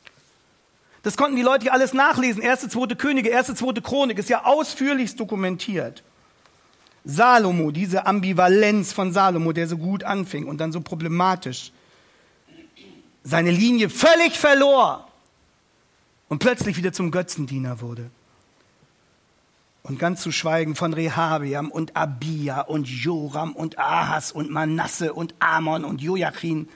Das konnten die Leute ja alles nachlesen. 1., 2. Könige, 1., 2. Chronik ist ja ausführlichst dokumentiert. Salomo, diese Ambivalenz von Salomo, der so gut anfing und dann so problematisch seine Linie völlig verlor und plötzlich wieder zum Götzendiener wurde. Und ganz zu schweigen von Rehabeam und Abia und Joram und Ahas und Manasse und Amon und Joachim.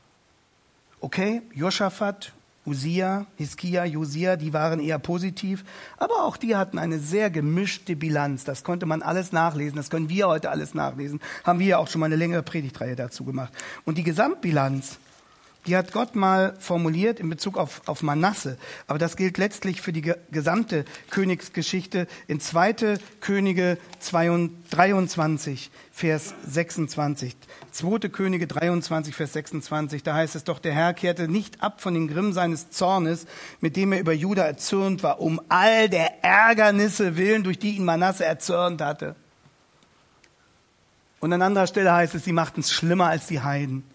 Okay, Josaphat, Usia, Hiskia, Josia, die waren eher positiv, aber auch die hatten eine sehr gemischte Bilanz. Das konnte man alles nachlesen, das können wir heute alles nachlesen. Haben wir ja auch schon mal eine längere Predigtreihe dazu gemacht. Und die Gesamtbilanz, die hat Gott mal formuliert in Bezug auf Manasse. Aber das gilt letztlich für die gesamte Königsgeschichte in 2. Könige 23, Vers 26. 2. Könige 23, Vers 26, da heißt es doch, der Herr kehrte nicht ab von dem Grimm seines Zornes, mit dem er über Juda erzürnt war, um all der Ärgernisse willen, durch die ihn Manasse erzürnt hatte. Und an anderer Stelle heißt es, sie machten es schlimmer als die Heiden.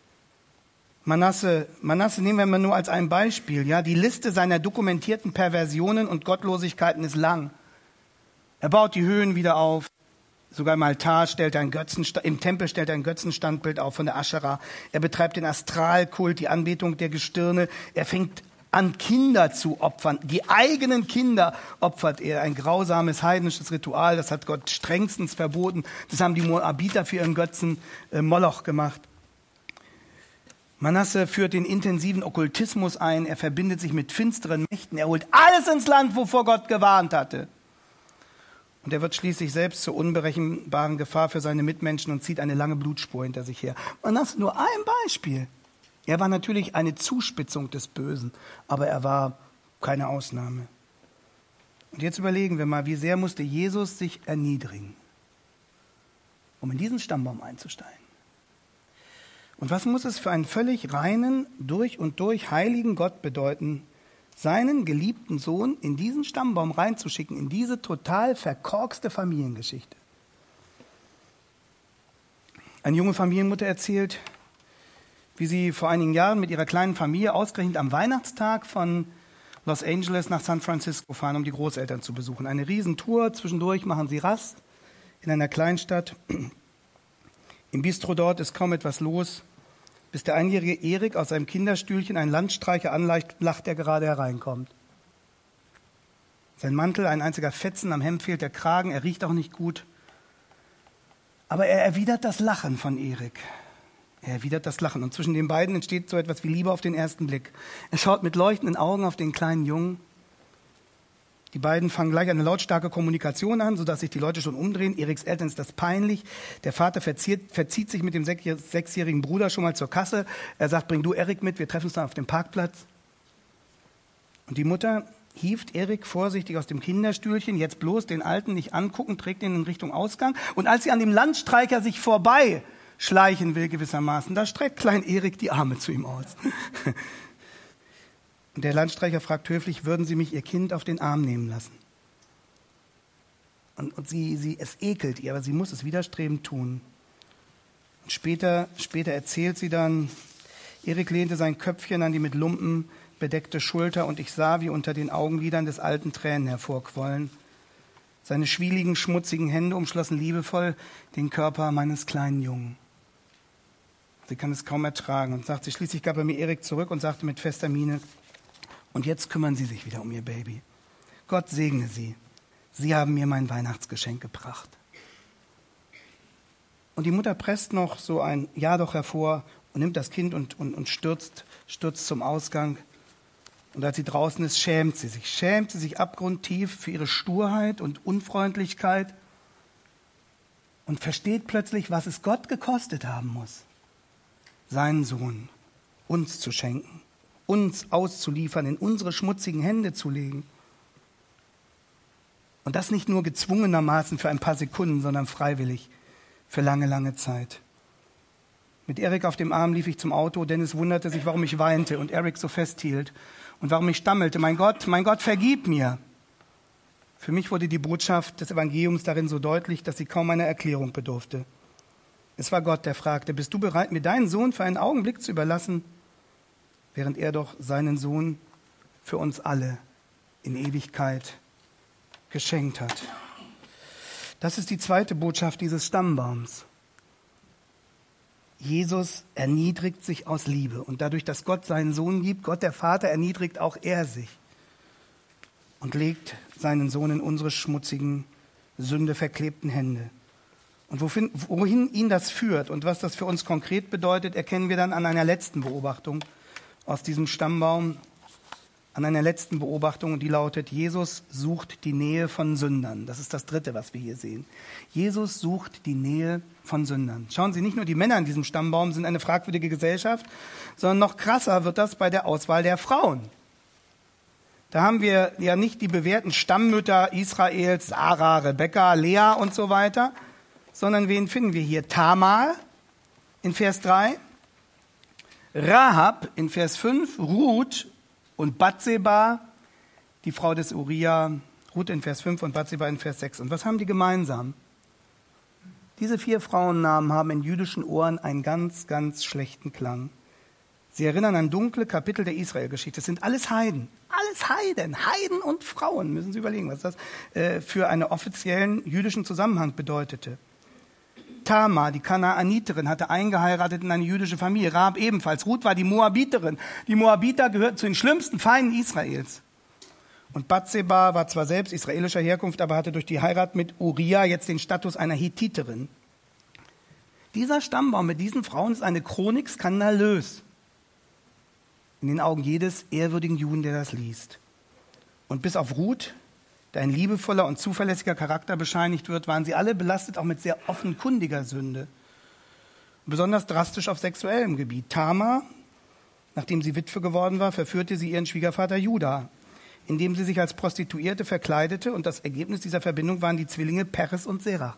Manasse nehmen wir mal nur als ein Beispiel. Ja, die Liste seiner dokumentierten Perversionen und Gottlosigkeiten ist lang. Er baut die Höhen wieder auf. Sogar im Altar im Tempel stellt er ein Götzenstandbild auf von der Aschera. Er betreibt den Astralkult, die Anbetung der Gestirne. Er fängt an, Kinder zu opfern. Die eigenen Kinder opfert er. Ein grausames heidnisches Ritual. Das hat Gott strengstens verboten. Das haben die Moabiter für ihren Götzen Moloch gemacht. Manasse führt den intensiven Okkultismus ein, er verbindet sich mit finsteren Mächten, er holt alles ins Land, wovor Gott gewarnt hatte. Und er wird schließlich selbst zur unberechenbaren Gefahr für seine Mitmenschen und zieht eine lange Blutspur hinter sich her. Manasse nur ein Beispiel. Er war natürlich eine Zuspitzung des Bösen, aber er war keine Ausnahme. Und jetzt überlegen wir mal, wie sehr musste Jesus sich erniedrigen, um in diesen Stammbaum einzusteigen. Und was muss es für einen völlig reinen, durch und durch heiligen Gott bedeuten, seinen geliebten Sohn in diesen Stammbaum reinzuschicken, in diese total verkorkste Familiengeschichte? Eine junge Familienmutter erzählt, wie sie vor einigen Jahren mit ihrer kleinen Familie ausgerechnet am Weihnachtstag von Los Angeles nach San Francisco fahren, um die Großeltern zu besuchen. Eine Riesentour, zwischendurch machen sie Rast in einer Kleinstadt. Im Bistro dort ist kaum etwas los, bis der einjährige Erik aus seinem Kinderstühlchen einen Landstreicher anlacht, der gerade hereinkommt. Sein Mantel, ein einziger Fetzen, am Hemd fehlt der Kragen, er riecht auch nicht gut. Aber er erwidert das Lachen von Erik. Er erwidert das Lachen. Und zwischen den beiden entsteht so etwas wie Liebe auf den ersten Blick. Er schaut mit leuchtenden Augen auf den kleinen Jungen. Die beiden fangen gleich eine lautstarke Kommunikation an, sodass sich die Leute schon umdrehen. Eriks Eltern ist das peinlich. Der Vater verzieht sich mit dem 6-jährigen Bruder schon mal zur Kasse. Er sagt, bring du Erik mit, wir treffen uns dann auf dem Parkplatz. Und die Mutter hieft Erik vorsichtig aus dem Kinderstühlchen, jetzt bloß den Alten nicht angucken, trägt ihn in Richtung Ausgang. Und als sie an dem Landstreicher sich vorbei schleichen will gewissermaßen, da streckt klein Erik die Arme zu ihm aus. Und der Landstreicher fragt höflich, würden Sie mich Ihr Kind auf den Arm nehmen lassen? Und es ekelt ihr, aber sie muss es widerstrebend tun. Und später erzählt sie dann, Erik lehnte sein Köpfchen an die mit Lumpen bedeckte Schulter und ich sah, wie unter den Augenlidern des Alten Tränen hervorquollen. Seine schwieligen, schmutzigen Hände umschlossen liebevoll den Körper meines kleinen Jungen. Sie kann es kaum ertragen und sagt, schließlich gab er mir Erik zurück und sagte mit fester Miene, und jetzt kümmern Sie sich wieder um Ihr Baby. Gott segne Sie. Sie haben mir mein Weihnachtsgeschenk gebracht. Und die Mutter presst noch so ein Ja doch hervor und nimmt das Kind und stürzt zum Ausgang. Und als sie draußen ist, schämt sie sich abgrundtief für ihre Sturheit und Unfreundlichkeit und versteht plötzlich, was es Gott gekostet haben muss, seinen Sohn uns zu schenken, uns auszuliefern, in unsere schmutzigen Hände zu legen. Und das nicht nur gezwungenermaßen für ein paar Sekunden, sondern freiwillig für lange, lange Zeit. Mit Erik auf dem Arm lief ich zum Auto. Dennis wunderte sich, warum ich weinte und Erik so festhielt und warum ich stammelte. Mein Gott, vergib mir. Für mich wurde die Botschaft des Evangeliums darin so deutlich, dass sie kaum einer Erklärung bedurfte. Es war Gott, der fragte, bist du bereit, mir deinen Sohn für einen Augenblick zu überlassen, während er doch seinen Sohn für uns alle in Ewigkeit geschenkt hat. Das ist die zweite Botschaft dieses Stammbaums. Jesus erniedrigt sich aus Liebe. Und dadurch, dass Gott seinen Sohn gibt, Gott der Vater, erniedrigt auch er sich und legt seinen Sohn in unsere schmutzigen, sündeverklebten Hände. Und wohin ihn das führt und was das für uns konkret bedeutet, erkennen wir dann an einer letzten Beobachtung aus diesem Stammbaum. An einer letzten Beobachtung, und die lautet, Jesus sucht die Nähe von Sündern. Das ist das Dritte, was wir hier sehen. Jesus sucht die Nähe von Sündern. Schauen Sie, nicht nur die Männer in diesem Stammbaum sind eine fragwürdige Gesellschaft, sondern noch krasser wird das bei der Auswahl der Frauen. Da haben wir ja nicht die bewährten Stammmütter Israels, Sarah, Rebekka, Lea und so weiter, sondern wen finden wir hier? Tamar in Vers 3, Rahab in Vers 5, Ruth und Bathseba, die Frau des Uria, Ruth in Vers 5 und Bathseba in Vers 6. Und was haben die gemeinsam? Diese 4 Frauennamen haben in jüdischen Ohren einen ganz, ganz schlechten Klang. Sie erinnern an dunkle Kapitel der Israelgeschichte. Es sind alles Heiden. Alles Heiden. Heiden und Frauen. Müssen Sie überlegen, was das für einen offiziellen jüdischen Zusammenhang bedeutete. Tamar, die Kanaaniterin, hatte eingeheiratet in eine jüdische Familie. Rahab ebenfalls. Ruth war die Moabiterin. Die Moabiter gehörten zu den schlimmsten Feinden Israels. Und Bathseba war zwar selbst israelischer Herkunft, aber hatte durch die Heirat mit Uria jetzt den Status einer Hethiterin. Dieser Stammbaum mit diesen Frauen ist eine Chronik skandalös. In den Augen jedes ehrwürdigen Juden, der das liest. Und bis auf Ruth, der ein liebevoller und zuverlässiger Charakter bescheinigt wird, waren sie alle belastet auch mit sehr offenkundiger Sünde. Besonders drastisch auf sexuellem Gebiet. Tamar, nachdem sie Witwe geworden war, verführte sie ihren Schwiegervater Juda, indem sie sich als Prostituierte verkleidete, und das Ergebnis dieser Verbindung waren die Zwillinge Peres und Serach.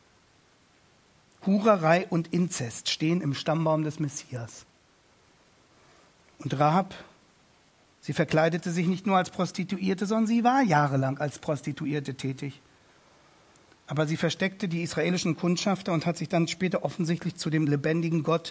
Hurerei und Inzest stehen im Stammbaum des Messias. Und Rahab, sie verkleidete sich nicht nur als Prostituierte, sondern sie war jahrelang als Prostituierte tätig. Aber sie versteckte die israelischen Kundschafter und hat sich dann später offensichtlich zu dem lebendigen Gott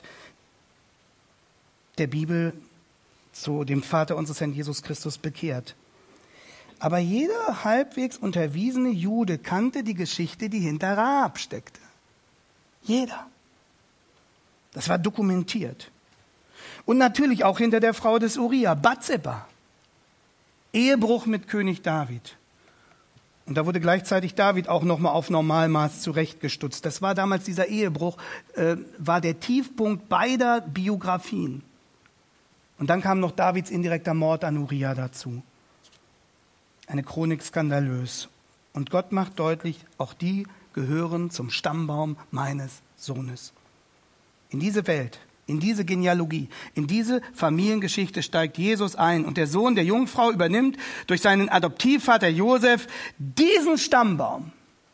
der Bibel, zu dem Vater unseres Herrn Jesus Christus bekehrt. Aber jeder halbwegs unterwiesene Jude kannte die Geschichte, die hinter Rahab steckte. Jeder. Das war dokumentiert. Und natürlich auch hinter der Frau des Uria, Bathseba. Ehebruch mit König David. Und da wurde gleichzeitig David auch nochmal auf Normalmaß zurechtgestutzt. Das war damals, dieser Ehebruch, war der Tiefpunkt beider Biografien. Und dann kam noch Davids indirekter Mord an Uria dazu. Eine Chronik skandalös. Und Gott macht deutlich, auch die gehören zum Stammbaum meines Sohnes. In diese Welt, in diese Genealogie, in diese Familiengeschichte steigt Jesus ein und der Sohn der Jungfrau übernimmt durch seinen Adoptivvater Josef diesen Stammbaum.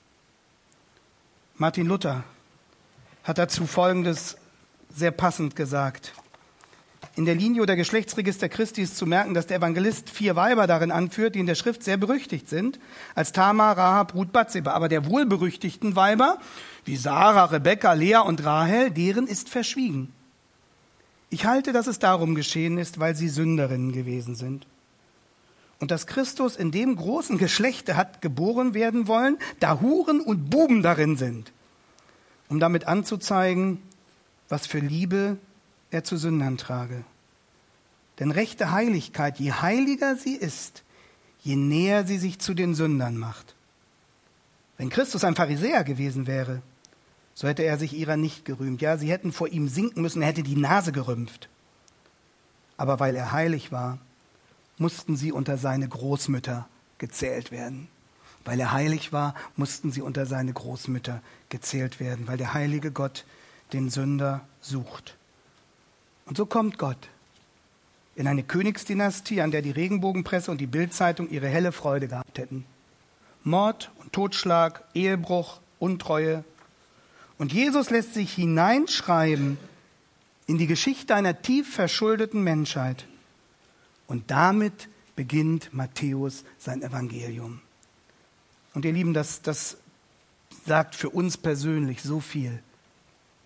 Martin Luther hat dazu Folgendes sehr passend gesagt. In der Linie oder Geschlechtsregister Christi ist zu merken, dass der Evangelist 4 Weiber darin anführt, die in der Schrift sehr berüchtigt sind, als Tamar, Rahab, Ruth, Bathseba. Aber der wohlberüchtigten Weiber, wie Sarah, Rebekka, Lea und Rahel, deren ist verschwiegen. Ich halte, dass es darum geschehen ist, weil sie Sünderinnen gewesen sind. Und dass Christus in dem großen Geschlechte hat geboren werden wollen, da Huren und Buben darin sind, um damit anzuzeigen, was für Liebe er zu Sündern trage. Denn rechte Heiligkeit, je heiliger sie ist, je näher sie sich zu den Sündern macht. Wenn Christus ein Pharisäer gewesen wäre, so hätte er sich ihrer nicht gerühmt. Ja, sie hätten vor ihm sinken müssen, er hätte die Nase gerümpft. Aber weil er heilig war, mussten sie unter seine Großmütter gezählt werden. Weil er heilig war, mussten sie unter seine Großmütter gezählt werden, weil der heilige Gott den Sünder sucht. Und so kommt Gott in eine Königsdynastie, an der die Regenbogenpresse und die Bild-Zeitung ihre helle Freude gehabt hätten. Mord und Totschlag, Ehebruch, Untreue. Und Jesus lässt sich hineinschreiben in die Geschichte einer tief verschuldeten Menschheit. Und damit beginnt Matthäus sein Evangelium. Und ihr Lieben, das sagt für uns persönlich so viel.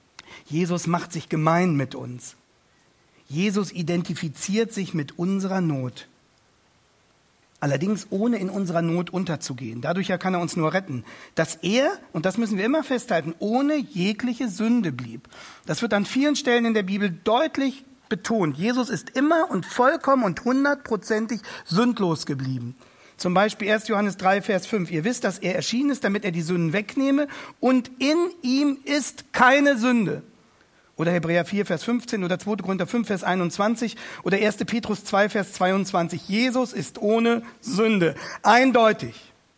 Jesus macht sich gemein mit uns. Jesus identifiziert sich mit unserer Not. Allerdings ohne in unserer Not unterzugehen. Dadurch kann er uns nur retten. Dass er, und das müssen wir immer festhalten, ohne jegliche Sünde blieb. Das wird an vielen Stellen in der Bibel deutlich betont. Jesus ist immer und vollkommen und 100%ig sündlos geblieben. Zum Beispiel 1. Johannes 3, Vers 5. Ihr wisst, dass er erschienen ist, damit er die Sünden wegnehme, und in ihm ist keine Sünde. Oder Hebräer 4, Vers 15 oder 2. Korinther 5, Vers 21 oder 1. Petrus 2, Vers 22. Jesus ist ohne Sünde. Eindeutig.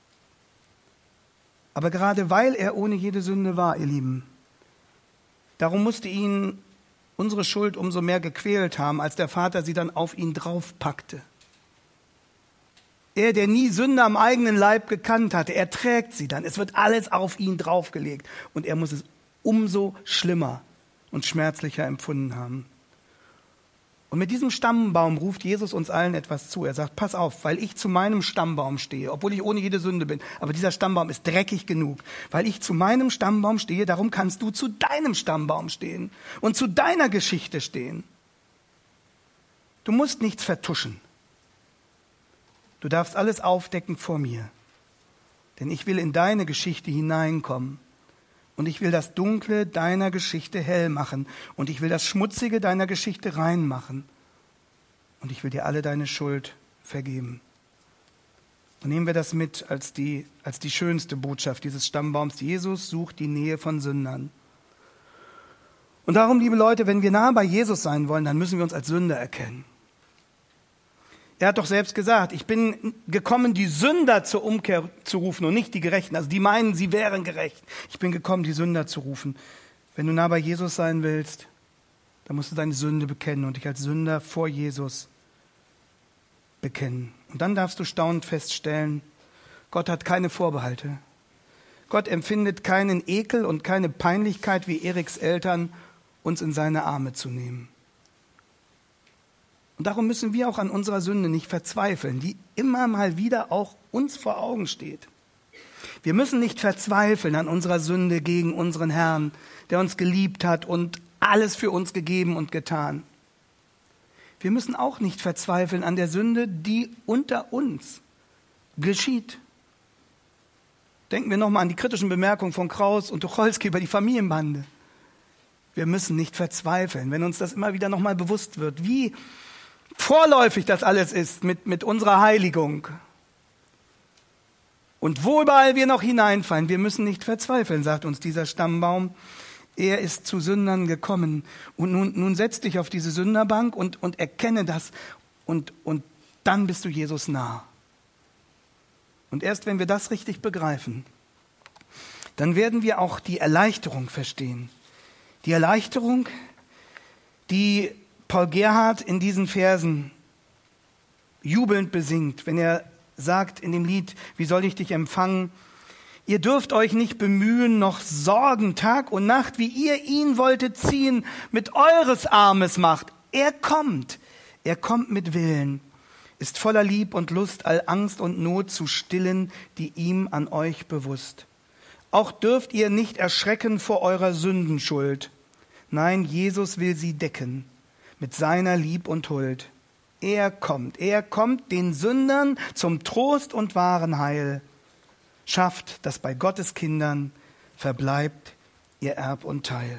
Aber gerade weil er ohne jede Sünde war, ihr Lieben, darum musste ihn unsere Schuld umso mehr gequält haben, als der Vater sie dann auf ihn draufpackte. Er, der nie Sünde am eigenen Leib gekannt hatte, er trägt sie dann. Es wird alles auf ihn draufgelegt. Und er muss es umso schlimmer und schmerzlicher empfunden haben. Und mit diesem Stammbaum ruft Jesus uns allen etwas zu. Er sagt, pass auf, weil ich zu meinem Stammbaum stehe, obwohl ich ohne jede Sünde bin, aber dieser Stammbaum ist dreckig genug. Weil ich zu meinem Stammbaum stehe, darum kannst du zu deinem Stammbaum stehen und zu deiner Geschichte stehen. Du musst nichts vertuschen. Du darfst alles aufdecken vor mir. Denn ich will in deine Geschichte hineinkommen. Und ich will das Dunkle deiner Geschichte hell machen. Und ich will das Schmutzige deiner Geschichte rein machen. Und ich will dir alle deine Schuld vergeben. Und nehmen wir das mit als die schönste Botschaft dieses Stammbaums. Jesus sucht die Nähe von Sündern. Und darum, liebe Leute, wenn wir nah bei Jesus sein wollen, dann müssen wir uns als Sünder erkennen. Er hat doch selbst gesagt, ich bin gekommen, die Sünder zur Umkehr zu rufen und nicht die Gerechten. Also die meinen, sie wären gerecht. Ich bin gekommen, die Sünder zu rufen. Wenn du nah bei Jesus sein willst, dann musst du deine Sünde bekennen und dich als Sünder vor Jesus bekennen. Und dann darfst du staunend feststellen, Gott hat keine Vorbehalte. Gott empfindet keinen Ekel und keine Peinlichkeit wie Eriks Eltern, uns in seine Arme zu nehmen. Und darum müssen wir auch an unserer Sünde nicht verzweifeln, die immer mal wieder auch uns vor Augen steht. Wir müssen nicht verzweifeln an unserer Sünde gegen unseren Herrn, der uns geliebt hat und alles für uns gegeben und getan. Wir müssen auch nicht verzweifeln an der Sünde, die unter uns geschieht. Denken wir nochmal an die kritischen Bemerkungen von Kraus und Tucholsky über die Familienbande. Wir müssen nicht verzweifeln, wenn uns das immer wieder nochmal bewusst wird, wie vorläufig das alles ist mit unserer Heiligung. Und wo überall wir noch hineinfallen, wir müssen nicht verzweifeln, sagt uns dieser Stammbaum. Er ist zu Sündern gekommen. Und nun setz dich auf diese Sünderbank und erkenne das. Und dann bist du Jesus nah. Und erst wenn wir das richtig begreifen, dann werden wir auch die Erleichterung verstehen. Die Erleichterung, die Paul Gerhardt in diesen Versen jubelnd besingt, wenn er sagt in dem Lied, wie soll ich dich empfangen? Ihr dürft euch nicht bemühen, noch sorgen Tag und Nacht, wie ihr ihn wolltet ziehen, mit eures Armes Macht. Er kommt mit Willen, ist voller Lieb und Lust, all Angst und Not zu stillen, die ihm an euch bewusst. Auch dürft ihr nicht erschrecken vor eurer Sündenschuld. Nein, Jesus will sie decken mit seiner Lieb und Huld. Er kommt den Sündern zum Trost und wahren Heil, schafft, dass bei Gottes Kindern verbleibt ihr Erb und Teil.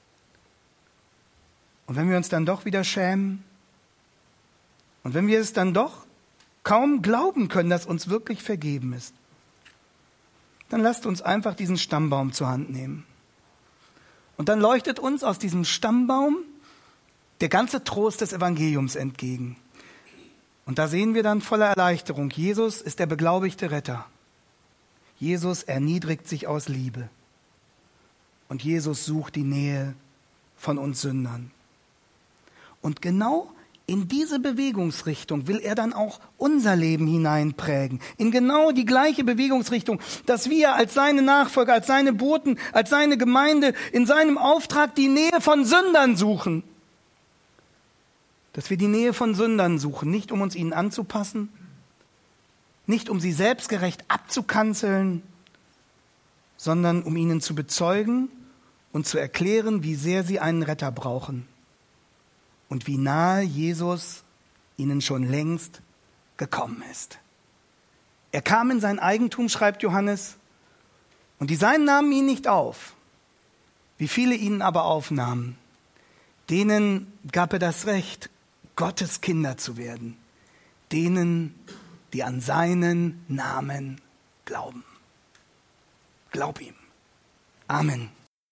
Und wenn wir uns dann doch wieder schämen und wenn wir es dann doch kaum glauben können, dass uns wirklich vergeben ist, dann lasst uns einfach diesen Stammbaum zur Hand nehmen. Und dann leuchtet uns aus diesem Stammbaum der ganze Trost des Evangeliums entgegen. Und da sehen wir dann voller Erleichterung, Jesus ist der beglaubigte Retter. Jesus erniedrigt sich aus Liebe. Und Jesus sucht die Nähe von uns Sündern. Und genau in diese Bewegungsrichtung will er dann auch unser Leben hineinprägen. In genau die gleiche Bewegungsrichtung, dass wir als seine Nachfolger, als seine Boten, als seine Gemeinde in seinem Auftrag die Nähe von Sündern suchen. Dass wir die Nähe von Sündern suchen, nicht um uns ihnen anzupassen, nicht um sie selbstgerecht abzukanzeln, sondern um ihnen zu bezeugen und zu erklären, wie sehr sie einen Retter brauchen und wie nahe Jesus ihnen schon längst gekommen ist. Er kam in sein Eigentum, schreibt Johannes, und die Seinen nahmen ihn nicht auf, wie viele ihn aber aufnahmen. Denen gab er das Recht, Gottes Kinder zu werden, denen, die an seinen Namen glauben. Glaub ihm. Amen.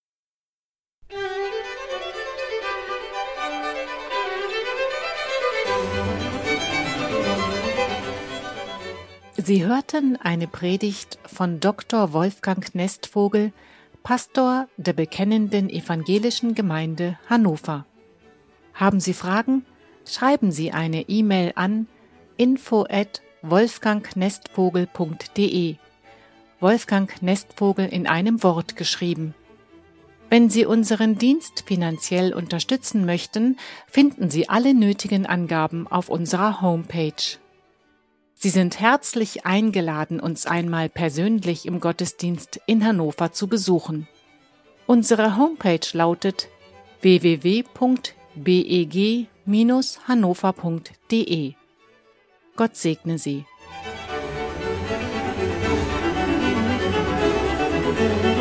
Sie hörten eine Predigt von Dr. Wolfgang Nestvogel, Pastor der Bekennenden Evangelischen Gemeinde Hannover. Haben Sie Fragen? Schreiben Sie eine E-Mail an info@wolfgangnestvogel.de. Wolfgang Nestvogel in einem Wort geschrieben. Wenn Sie unseren Dienst finanziell unterstützen möchten, finden Sie alle nötigen Angaben auf unserer Homepage. Sie sind herzlich eingeladen, uns einmal persönlich im Gottesdienst in Hannover zu besuchen. Unsere Homepage lautet www.beg-hannover.de. Gott segne Sie.